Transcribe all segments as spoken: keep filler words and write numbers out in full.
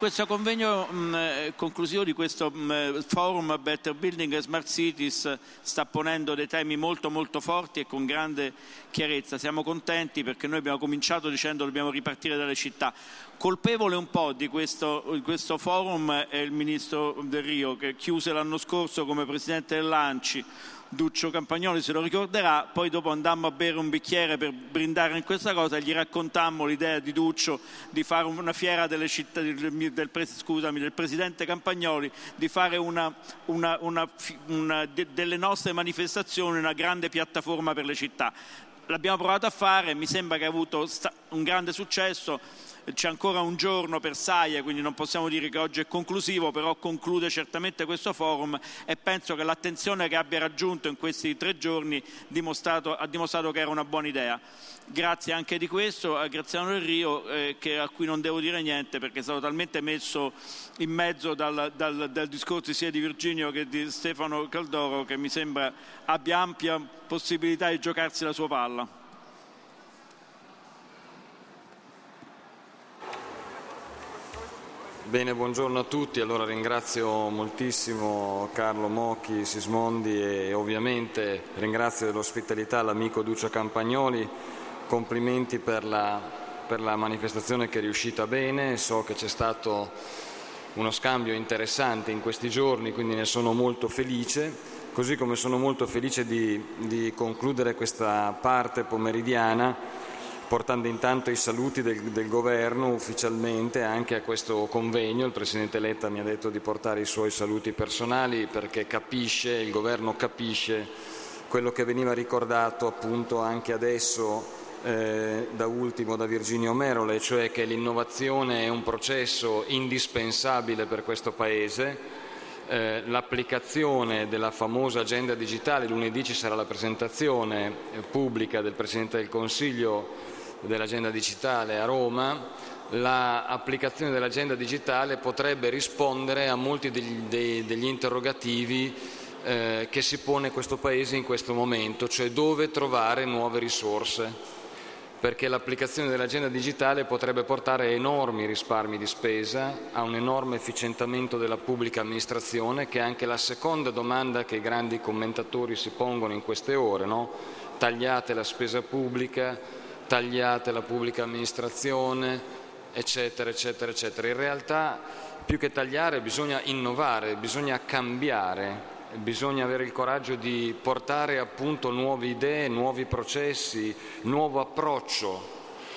questo convegno mh, conclusivo di questo mh, forum Better Building e Smart Cities sta ponendo dei temi molto molto forti e con grande chiarezza. Siamo contenti perché noi abbiamo cominciato dicendo dobbiamo ripartire dalle città. Colpevole un po' di questo, di questo forum è il ministro Delrio, che chiuse l'anno scorso come presidente dell'ANCI. Duccio Campagnoli se lo ricorderà, poi dopo andammo a bere un bicchiere per brindare in questa cosa e gli raccontammo l'idea di Duccio di fare una fiera delle città, del, del, scusami, del presidente Campagnoli, di fare una, una, una, una, de, delle nostre manifestazioni una grande piattaforma per le città. L'abbiamo provato a fare, mi sembra che ha avuto un grande successo. C'è ancora un giorno per Saia, quindi non possiamo dire che oggi è conclusivo, però conclude certamente questo forum e penso che l'attenzione che abbia raggiunto in questi tre giorni dimostrato, ha dimostrato che era una buona idea. Grazie anche di questo a Graziano Delrio, eh, che, a cui non devo dire niente perché è stato talmente messo in mezzo dal, dal, dal discorso sia di Virginio che di Stefano Caldoro, che mi sembra abbia ampia possibilità di giocarsi la sua palla. Bene, buongiorno a tutti. Allora ringrazio moltissimo Carlo Mocchi, Sismondi e ovviamente ringrazio dell'ospitalità l'amico Duccio Campagnoli. Complimenti per la, per la manifestazione che è riuscita bene. So che c'è stato uno scambio interessante in questi giorni, quindi ne sono molto felice. Così come sono molto felice di, di concludere questa parte pomeridiana portando intanto i saluti del, del Governo ufficialmente anche a questo convegno. Il Presidente Letta mi ha detto di portare i suoi saluti personali perché capisce, il Governo capisce quello che veniva ricordato appunto anche adesso eh, da ultimo da Virginio Merole, cioè che l'innovazione è un processo indispensabile per questo Paese. Eh, l'applicazione della famosa agenda digitale, lunedì ci sarà la presentazione eh, pubblica del Presidente del Consiglio dell'agenda digitale a Roma. L'applicazione dell'agenda digitale potrebbe rispondere a molti degli, dei, degli interrogativi eh, che si pone questo Paese in questo momento, cioè dove trovare nuove risorse, perché l'applicazione dell'agenda digitale potrebbe portare a enormi risparmi di spesa, a un enorme efficientamento della pubblica amministrazione, che è anche la seconda domanda che i grandi commentatori si pongono in queste ore, no? Tagliate la spesa pubblica, tagliate la pubblica amministrazione, eccetera, eccetera, eccetera. In realtà più che tagliare bisogna innovare, bisogna cambiare, bisogna avere il coraggio di portare appunto nuove idee, nuovi processi, nuovo approccio.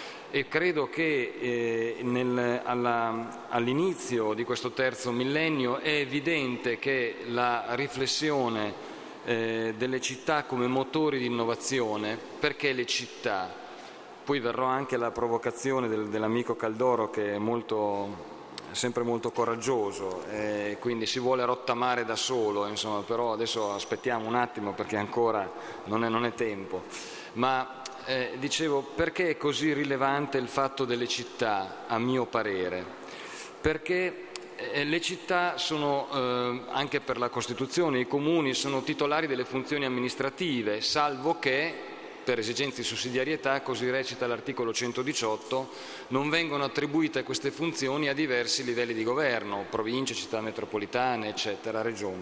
E credo che eh, nel, alla, all'inizio di questo terzo millennio è evidente che la riflessione eh, delle città come motori di innovazione, perché le città. Poi verrò anche alla provocazione del, dell'amico Caldoro, che è molto, sempre molto coraggioso, e quindi si vuole rottamare da solo, insomma, però adesso aspettiamo un attimo perché ancora non è, non è tempo. Ma eh, dicevo, perché è così rilevante il fatto delle città, a mio parere? Perché eh, le città sono, eh, anche per la Costituzione, i comuni sono titolari delle funzioni amministrative, salvo che per esigenze di sussidiarietà, così recita l'articolo centodiciotto, non vengono attribuite queste funzioni a diversi livelli di governo, province, città metropolitane, eccetera, regioni.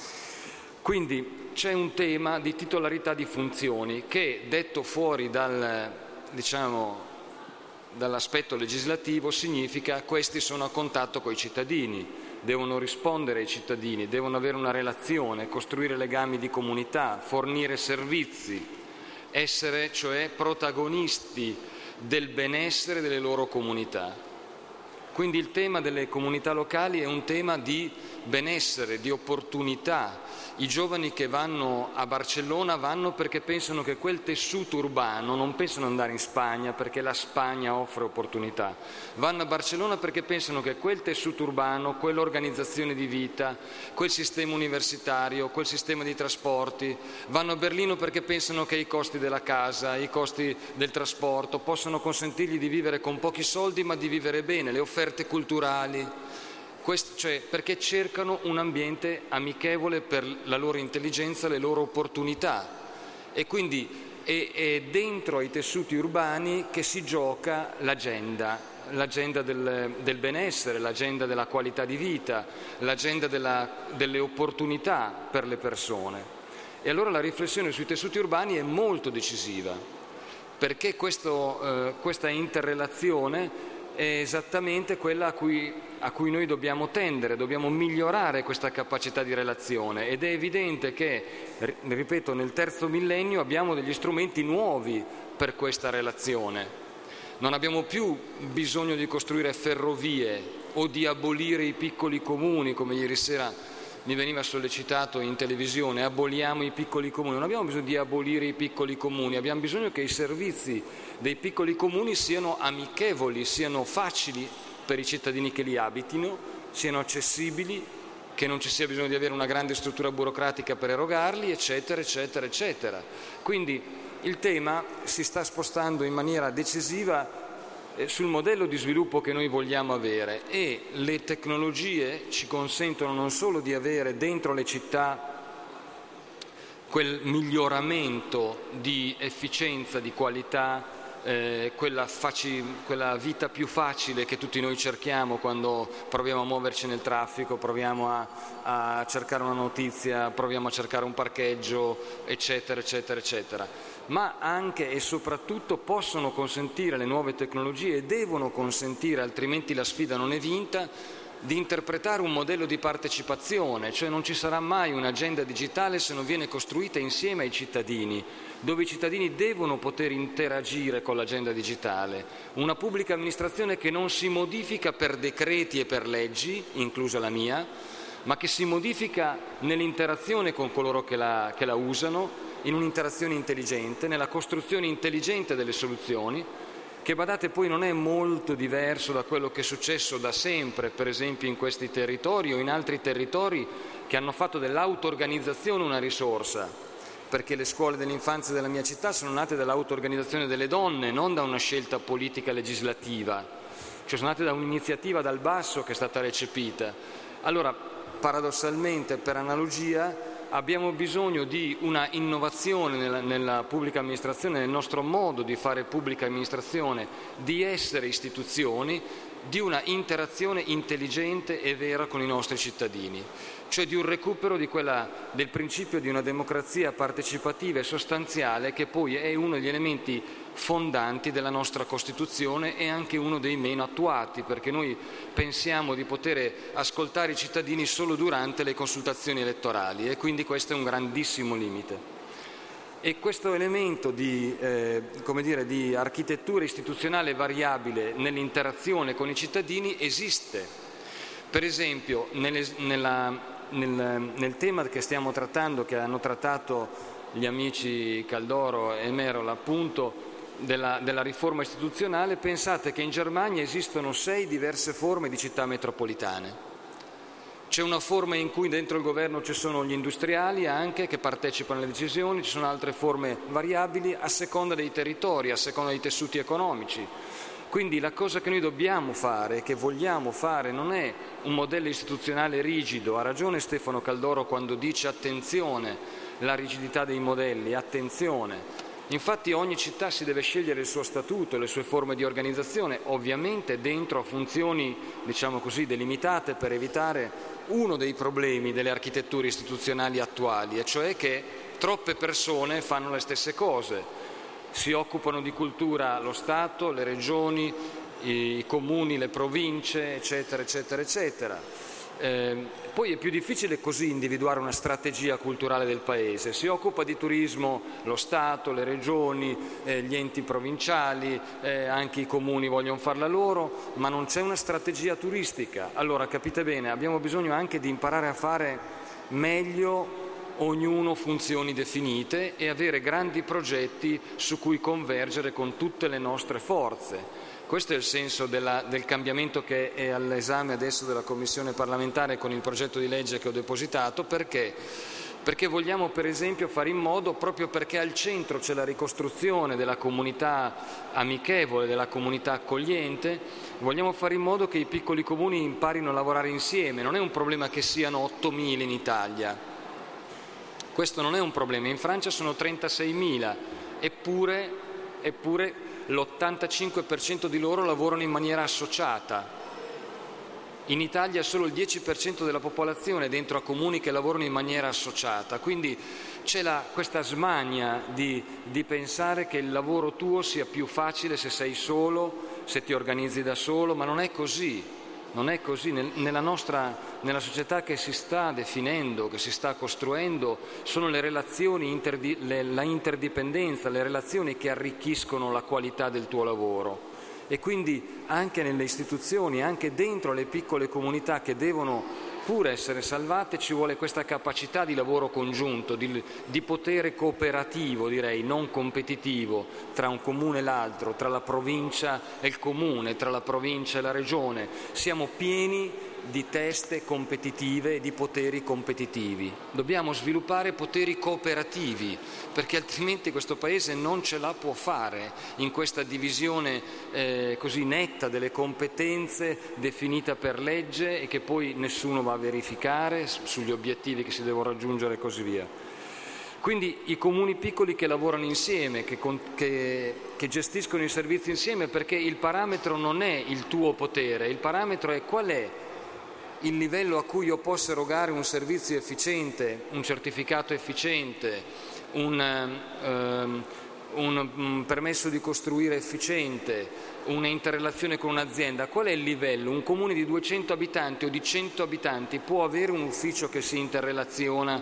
Quindi c'è un tema di titolarità di funzioni che, detto fuori dal, diciamo, dall'aspetto legislativo, significa che questi sono a contatto con i cittadini, devono rispondere ai cittadini, devono avere una relazione, costruire legami di comunità, fornire servizi, essere cioè protagonisti del benessere delle loro comunità. Quindi il tema delle comunità locali è un tema di benessere, di opportunità. I giovani che vanno a Barcellona vanno perché pensano che quel tessuto urbano, non pensano andare in Spagna perché la Spagna offre opportunità, vanno a Barcellona perché pensano che quel tessuto urbano, quell'organizzazione di vita, quel sistema universitario, quel sistema di trasporti, vanno a Berlino perché pensano che i costi della casa, i costi del trasporto possono consentirgli di vivere con pochi soldi ma di vivere bene, le offerte culturali. Questo, cioè, perché cercano un ambiente amichevole per la loro intelligenza, le loro opportunità, e quindi è, è dentro ai tessuti urbani che si gioca l'agenda l'agenda del, del benessere, l'agenda della qualità di vita, l'agenda della, delle opportunità per le persone. E allora la riflessione sui tessuti urbani è molto decisiva, perché questo, eh, questa interrelazione è esattamente quella a cui, a cui noi dobbiamo tendere, dobbiamo migliorare questa capacità di relazione, ed è evidente che, ripeto, nel terzo millennio abbiamo degli strumenti nuovi per questa relazione. Non abbiamo più bisogno di costruire ferrovie o di abolire i piccoli comuni, come ieri sera mi veniva sollecitato in televisione: aboliamo i piccoli comuni. Non abbiamo bisogno di abolire i piccoli comuni, abbiamo bisogno che i servizi dei piccoli comuni siano amichevoli, siano facili per i cittadini che li abitino, siano accessibili, che non ci sia bisogno di avere una grande struttura burocratica per erogarli, eccetera, eccetera, eccetera. Quindi il tema si sta spostando in maniera decisiva sul modello di sviluppo che noi vogliamo avere, e le tecnologie ci consentono non solo di avere dentro le città quel miglioramento di efficienza, di qualità, eh, quella, faci, quella vita più facile che tutti noi cerchiamo quando proviamo a muoverci nel traffico, proviamo a, a cercare una notizia, proviamo a cercare un parcheggio, eccetera, eccetera, eccetera. Ma anche e soprattutto possono consentire, le nuove tecnologie devono consentire, altrimenti la sfida non è vinta, di interpretare un modello di partecipazione, cioè non ci sarà mai un'agenda digitale se non viene costruita insieme ai cittadini, dove i cittadini devono poter interagire con l'agenda digitale. Una pubblica amministrazione che non si modifica per decreti e per leggi, inclusa la mia, ma che si modifica nell'interazione con coloro che la, che la usano, in un'interazione intelligente, nella costruzione intelligente delle soluzioni, che, badate, poi non è molto diverso da quello che è successo da sempre, per esempio in questi territori o in altri territori che hanno fatto dell'auto-organizzazione una risorsa, perché le scuole dell'infanzia della mia città sono nate dall'auto-organizzazione delle donne, non da una scelta politica legislativa, cioè sono nate da un'iniziativa dal basso che è stata recepita. Allora, paradossalmente, per analogia, abbiamo bisogno di una innovazione nella, nella pubblica amministrazione, nel nostro modo di fare pubblica amministrazione, di essere istituzioni, di una interazione intelligente e vera con i nostri cittadini, cioè di un recupero di quella, del principio di una democrazia partecipativa e sostanziale, che poi è uno degli elementi fondanti della nostra Costituzione e anche uno dei meno attuati, perché noi pensiamo di poter ascoltare i cittadini solo durante le consultazioni elettorali, e quindi questo è un grandissimo limite. E questo elemento di, eh, come dire, di architettura istituzionale variabile nell'interazione con i cittadini esiste. Per esempio, nelle, nella, nel, nel tema che stiamo trattando, che hanno trattato gli amici Caldoro e Merola, appunto, della, della riforma istituzionale, pensate che in Germania esistono sei diverse forme di città metropolitane. C'è una forma in cui dentro il governo ci sono gli industriali anche che partecipano alle decisioni, ci sono altre forme variabili a seconda dei territori, a seconda dei tessuti economici. Quindi la cosa che noi dobbiamo fare, che vogliamo fare, non è un modello istituzionale rigido. Ha ragione Stefano Caldoro quando dice attenzione, la rigidità dei modelli, attenzione. Infatti ogni città si deve scegliere il suo statuto, le sue forme di organizzazione, ovviamente dentro funzioni, diciamo così, delimitate, per evitare uno dei problemi delle architetture istituzionali attuali, e cioè che troppe persone fanno le stesse cose. Si occupano di cultura lo Stato, le regioni, i comuni, le province, eccetera, eccetera, eccetera. Eh, poi è più difficile così individuare una strategia culturale del Paese. Si occupa di turismo lo Stato, le regioni, eh, gli enti provinciali, eh, anche i comuni vogliono farla loro, ma non c'è una strategia turistica. Allora, capite bene, abbiamo bisogno anche di imparare a fare meglio ognuno funzioni definite e avere grandi progetti su cui convergere con tutte le nostre forze. Questo è il senso della, del cambiamento che è all'esame adesso della Commissione parlamentare con il progetto di legge che ho depositato. Perché? Perché vogliamo, per esempio, fare in modo, proprio perché al centro c'è la ricostruzione della comunità amichevole, della comunità accogliente, vogliamo fare in modo che i piccoli comuni imparino a lavorare insieme. Non è un problema che siano ottomila in Italia, questo non è un problema. In Francia sono trentaseimila, eppure, eppure l'ottantacinque per cento di loro lavorano in maniera associata. In Italia solo il dieci per cento della popolazione è dentro a comuni che lavorano in maniera associata, quindi c'è la, questa smania di, di pensare che il lavoro tuo sia più facile se sei solo, se ti organizzi da solo, ma non è così, non è così. Nella nostra, nella società che si sta definendo, che si sta costruendo, sono le relazioni, interdi, le, la interdipendenza, le relazioni che arricchiscono la qualità del tuo lavoro. E quindi anche nelle istituzioni, anche dentro le piccole comunità che devono pure essere salvate, ci vuole questa capacità di lavoro congiunto, di, di potere cooperativo, direi, non competitivo, tra un comune e l'altro, tra la provincia e il comune, tra la provincia e la regione. Siamo pieni di teste competitive e di poteri competitivi. Dobbiamo sviluppare poteri cooperativi, perché altrimenti questo Paese non ce la può fare in questa divisione eh, così netta delle competenze definita per legge e che poi nessuno va a verificare sugli obiettivi che si devono raggiungere e così via. Quindi i comuni piccoli che lavorano insieme, che, che, che gestiscono i servizi insieme, perché il parametro non è il tuo potere, il parametro è qual è il livello a cui io posso erogare un servizio efficiente, un certificato efficiente, un, um, un, un permesso di costruire efficiente, una interrelazione con un'azienda. Qual è il livello? Un comune di duecento abitanti o di cento abitanti può avere un ufficio che si interrelaziona?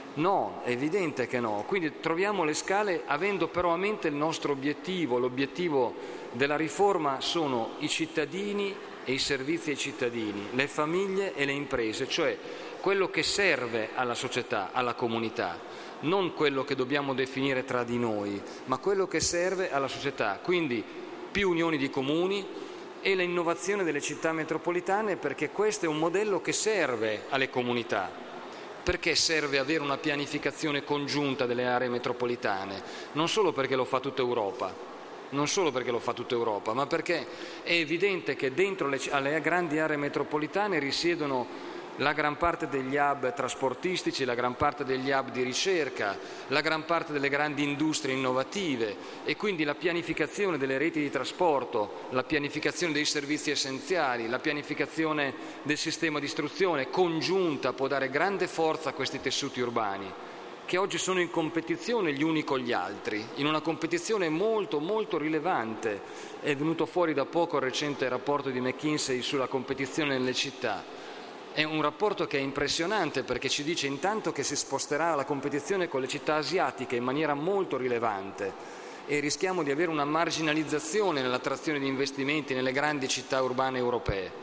No, è evidente che no. Quindi troviamo le scale avendo però a mente il nostro obiettivo. L'obiettivo della riforma sono i cittadini e i servizi ai cittadini, le famiglie e le imprese, cioè quello che serve alla società, alla comunità, non quello che dobbiamo definire tra di noi, ma quello che serve alla società. Quindi più unioni di comuni e l'innovazione delle città metropolitane, perché questo è un modello che serve alle comunità. Perché serve avere una pianificazione congiunta delle aree metropolitane? Non solo perché lo fa tutta Europa, non solo perché lo fa tutta Europa, ma perché è evidente che dentro le, alle grandi aree metropolitane risiedono la gran parte degli hub trasportistici, la gran parte degli hub di ricerca, la gran parte delle grandi industrie innovative e quindi la pianificazione delle reti di trasporto, la pianificazione dei servizi essenziali, la pianificazione del sistema di istruzione congiunta può dare grande forza a questi tessuti urbani, che oggi sono in competizione gli uni con gli altri, in una competizione molto molto rilevante. È venuto fuori da poco il recente rapporto di McKinsey sulla competizione nelle città. È un rapporto che è impressionante perché ci dice intanto che si sposterà la competizione con le città asiatiche in maniera molto rilevante e rischiamo di avere una marginalizzazione nell'attrazione di investimenti nelle grandi città urbane europee.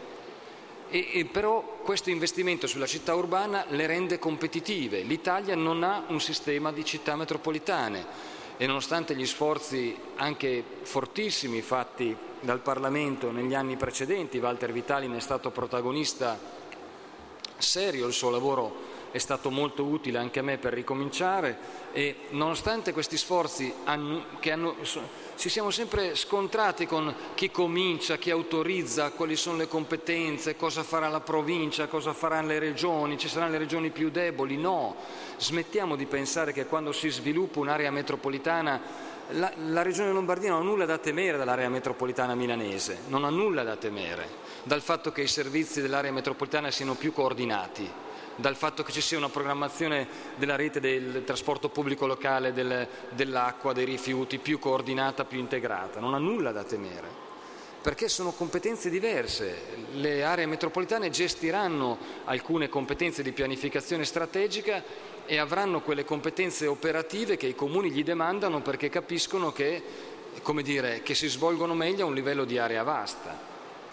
E, e però questo investimento sulla città urbana le rende competitive. L'Italia non ha un sistema di città metropolitane e nonostante gli sforzi anche fortissimi fatti dal Parlamento negli anni precedenti, Walter Vitali ne è stato protagonista serio, il suo lavoro è stato molto utile anche a me per ricominciare e nonostante questi sforzi hanno, che hanno, ci siamo sempre scontrati con chi comincia, chi autorizza, quali sono le competenze, cosa farà la provincia, cosa faranno le regioni, ci saranno le regioni più deboli. No, smettiamo di pensare che quando si sviluppa un'area metropolitana la, la regione Lombardia non ha nulla da temere dall'area metropolitana milanese, non ha nulla da temere dal fatto che i servizi dell'area metropolitana siano più coordinati, dal fatto che ci sia una programmazione della rete del trasporto pubblico locale, del, dell'acqua, dei rifiuti più coordinata, più integrata. Non ha nulla da temere, perché sono competenze diverse. Le aree metropolitane gestiranno alcune competenze di pianificazione strategica e avranno quelle competenze operative che i comuni gli demandano perché capiscono che, come dire, che si svolgono meglio a un livello di area vasta.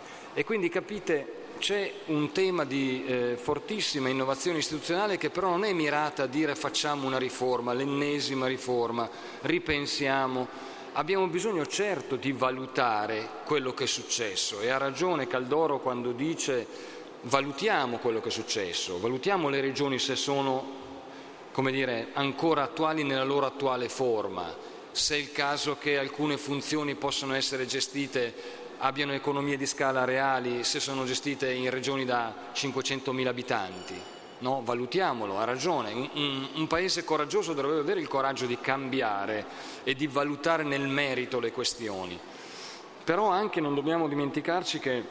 E quindi capite, c'è un tema di eh, fortissima innovazione istituzionale che però non è mirata a dire facciamo una riforma, l'ennesima riforma, ripensiamo. Abbiamo bisogno certo di valutare quello che è successo e ha ragione Caldoro quando dice valutiamo quello che è successo, valutiamo le regioni se sono, come dire, ancora attuali nella loro attuale forma, se è il caso che alcune funzioni possono essere gestite abbiano economie di scala reali se sono gestite in regioni da cinquecentomila abitanti. No, valutiamolo, ha ragione. Un, un, un paese coraggioso dovrebbe avere il coraggio di cambiare e di valutare nel merito le questioni. Però anche non dobbiamo dimenticarci che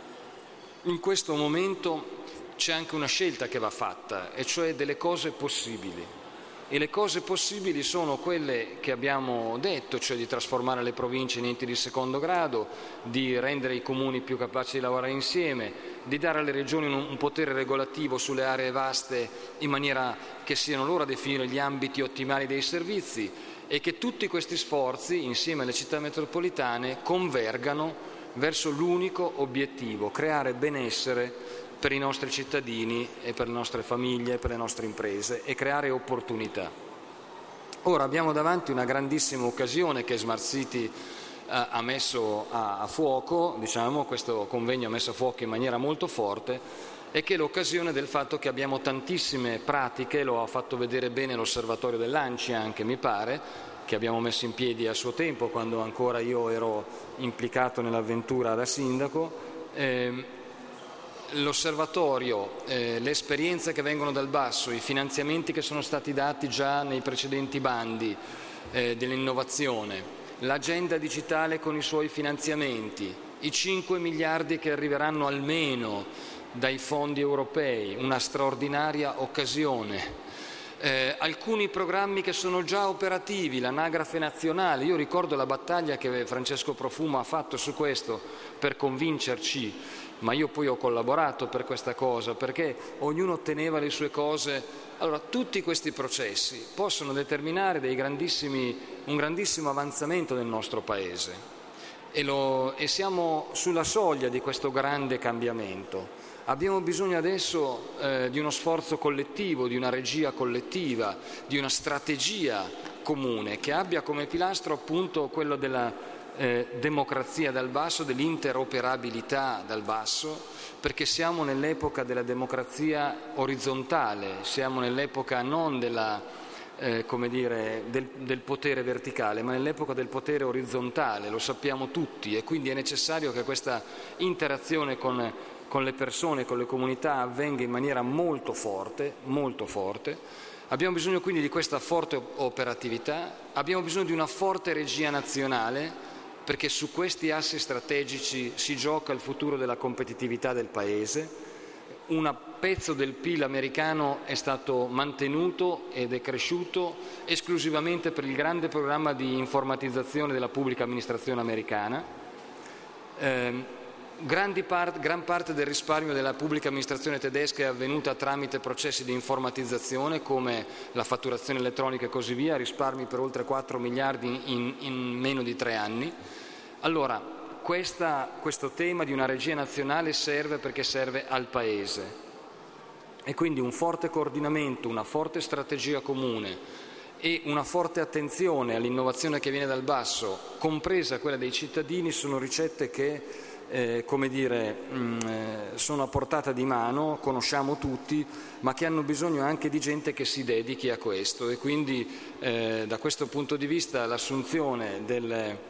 in questo momento c'è anche una scelta che va fatta, e cioè delle cose possibili. E le cose possibili sono quelle che abbiamo detto, cioè di trasformare le province in enti di secondo grado, di rendere i comuni più capaci di lavorare insieme, di dare alle regioni un potere regolativo sulle aree vaste in maniera che siano loro a definire gli ambiti ottimali dei servizi, e che tutti questi sforzi, insieme alle città metropolitane, convergano verso l'unico obiettivo: creare benessere per i nostri cittadini e per le nostre famiglie e per le nostre imprese, e creare opportunità. Ora abbiamo davanti una grandissima occasione che Smart City eh, ha messo a, a fuoco, diciamo, questo convegno ha messo a fuoco in maniera molto forte, e che è l'occasione del fatto che abbiamo tantissime pratiche, lo ha fatto vedere bene l'osservatorio dell'A N C I anche, mi pare, che abbiamo messo in piedi a suo tempo, quando ancora io ero implicato nell'avventura da sindaco. Eh, L'osservatorio, eh, le esperienze che vengono dal basso, i finanziamenti che sono stati dati già nei precedenti bandi eh, dell'innovazione, l'agenda digitale con i suoi finanziamenti, i cinque miliardi che arriveranno almeno dai fondi europei, una straordinaria occasione. Eh, alcuni programmi che sono già operativi, l'anagrafe nazionale. Io ricordo la battaglia che Francesco Profumo ha fatto su questo per convincerci, ma io poi ho collaborato per questa cosa, perché ognuno otteneva le sue cose. Allora, tutti questi processi possono determinare dei grandissimi, un grandissimo avanzamento del nostro Paese, e, lo, e siamo sulla soglia di questo grande cambiamento. Abbiamo bisogno adesso eh, di uno sforzo collettivo, di una regia collettiva, di una strategia comune che abbia come pilastro appunto quello della eh, democrazia dal basso, dell'interoperabilità dal basso, perché siamo nell'epoca della democrazia orizzontale, siamo nell'epoca non della, eh, come dire, del, del potere verticale, ma nell'epoca del potere orizzontale, lo sappiamo tutti, e quindi è necessario che questa interazione con con le persone, con le comunità avvenga in maniera molto forte, molto forte. Abbiamo bisogno quindi di questa forte operatività, abbiamo bisogno di una forte regia nazionale, perché su questi assi strategici si gioca il futuro della competitività del Paese. Un pezzo del P I L americano è stato mantenuto ed è cresciuto esclusivamente per il grande programma di informatizzazione della pubblica amministrazione americana. Eh, Grandi part, gran parte del risparmio della pubblica amministrazione tedesca è avvenuta tramite processi di informatizzazione come la fatturazione elettronica e così via, risparmi per oltre quattro miliardi in, in meno di tre anni. Allora, questa, questo tema di una regia nazionale serve perché serve al Paese, e quindi un forte coordinamento, una forte strategia comune e una forte attenzione all'innovazione che viene dal basso, compresa quella dei cittadini, sono ricette che Eh, come dire, mh, sono a portata di mano, conosciamo tutti, ma che hanno bisogno anche di gente che si dedichi a questo, e quindi eh, da questo punto di vista l'assunzione del,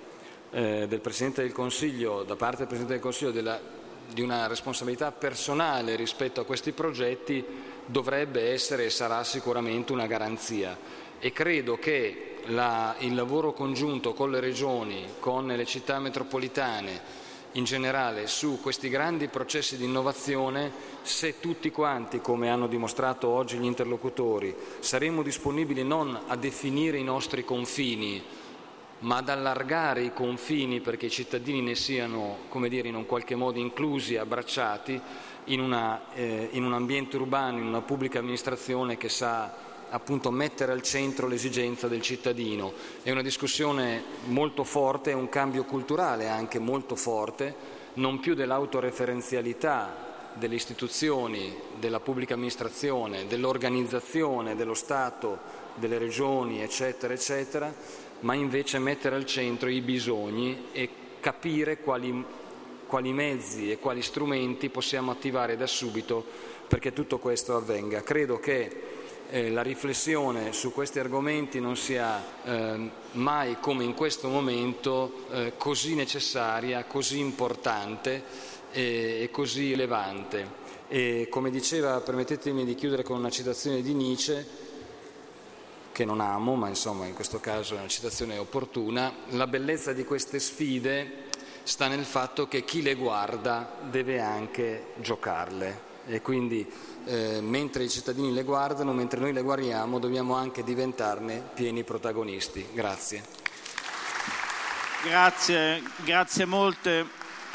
eh, del Presidente del Consiglio, da parte del Presidente del Consiglio, della, di una responsabilità personale rispetto a questi progetti dovrebbe essere e sarà sicuramente una garanzia, e credo che la, il lavoro congiunto con le regioni, con le città metropolitane in generale su questi grandi processi di innovazione, se tutti quanti, come hanno dimostrato oggi gli interlocutori, saremo disponibili non a definire i nostri confini, ma ad allargare i confini perché i cittadini ne siano, come dire, in un qualche modo inclusi, abbracciati in, una, eh, in un ambiente urbano, in una pubblica amministrazione che sa appunto mettere al centro l'esigenza del cittadino. È una discussione molto forte, è un cambio culturale anche molto forte, non più dell'autoreferenzialità delle istituzioni, della pubblica amministrazione, dell'organizzazione dello Stato, delle regioni, eccetera, eccetera, ma invece mettere al centro i bisogni e capire quali, quali mezzi e quali strumenti possiamo attivare da subito perché tutto questo avvenga. Credo che Eh, la riflessione su questi argomenti non sia eh, mai come in questo momento eh, così necessaria, così importante e, e così rilevante. E come diceva, permettetemi di chiudere con una citazione di Nietzsche, che non amo, ma insomma in questo caso è una citazione opportuna: la bellezza di queste sfide sta nel fatto che chi le guarda deve anche giocarle e quindi eh, mentre i cittadini le guardano, mentre noi le guardiamo, dobbiamo anche diventarne pieni protagonisti. Grazie. Grazie, grazie molte.